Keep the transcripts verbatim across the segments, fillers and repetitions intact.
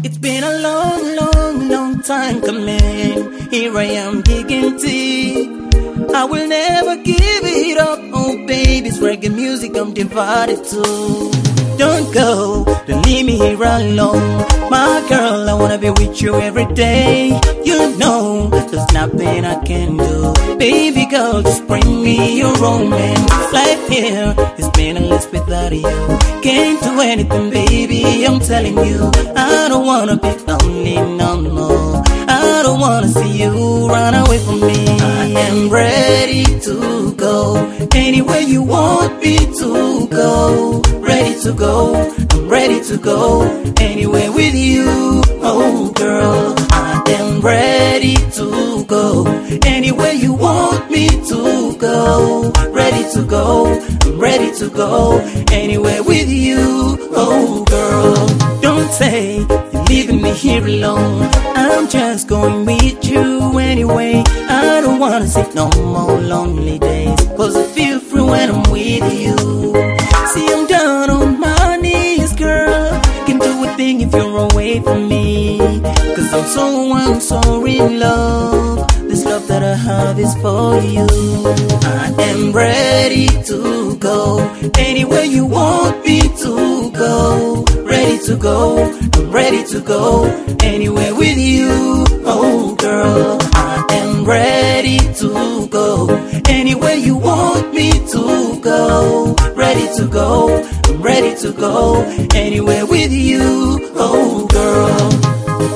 It's been a long, long, long time coming. Here I am digging deep. I will never give it up. Oh baby, it's reggae music I'm devoted to. Don't go, don't leave me here alone. My girl, I wanna be with you every day. You know, there's nothing I can do. Baby girl, just bring me your romance. Life here is meaningless without you. Can't do anything, baby, I'm telling you. I don't wanna be lonely, no, no. I don't wanna see you run away from me. I am ready to go anywhere you want me to go. Ready to go, I'm ready to go anywhere with you. Oh girl, I am ready to go anywhere you want me to go. Ready to go, I'm ready to go anywhere with you. Oh girl, don't say you're leaving me here alone. I'm just going with you anyway. I don't wanna see no more lonely days, cause I feel free when I'm with you. See, I'm down on my knees, girl. Can do a thing if you're away from me, cause I'm so, I'm so in love. This love that I have is for you. I am ready to go anywhere you want me to go. Ready to go, I'm ready to go anywhere with you. Oh girl, I am ready to go anywhere you want me to go. Ready to go, I'm ready to go anywhere with you. Oh girl.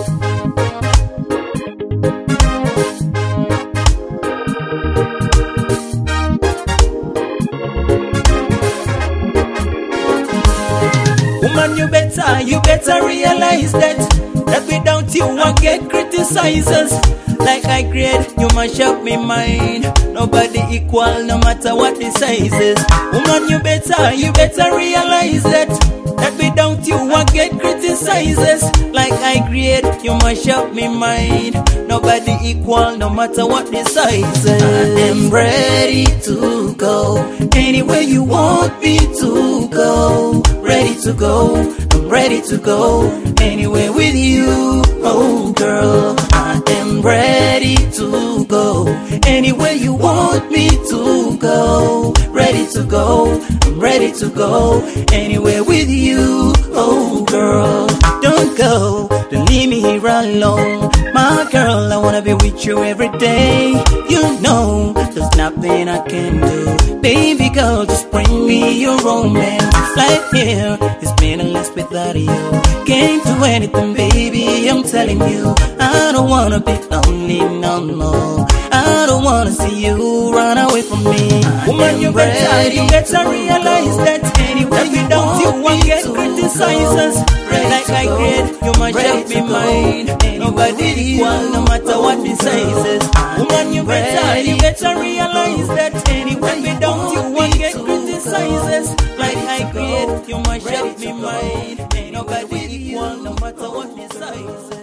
Woman, you better, you better realize that That without you I get criticizers. Like I create, you mash up me mind. Nobody equal, no matter what the size is. Woman, you better, you better realize that That without you I get criticizers. Like I create, you mash up me mind. Nobody equal, no matter what the size is. I am ready to go anywhere you want me to go. Ready to go, I'm ready to go anywhere with you. Oh girl, I am ready to go anywhere you want me to go. Ready to go, I'm ready to go anywhere with you. Oh girl, don't go, don't leave me here alone. My girl, I wanna be with you every day. You know, there's nothing I can do. Baby girl, just bring me your romance. Life here is meaningless without you. Can't do anything, baby, I'm telling you. I don't wanna be lonely, no, no. I don't wanna see you run away from me. Woman, you better, you better realize that anywhere you don't, you won't get criticizers. Like I create, you might shut me mind. Nobody equal, no matter what the size is. Woman, you better, you better realize that anywhere you don't, you won't get criticizers. Like I create, you might shut me mind. Nobody equal, no matter what the size is.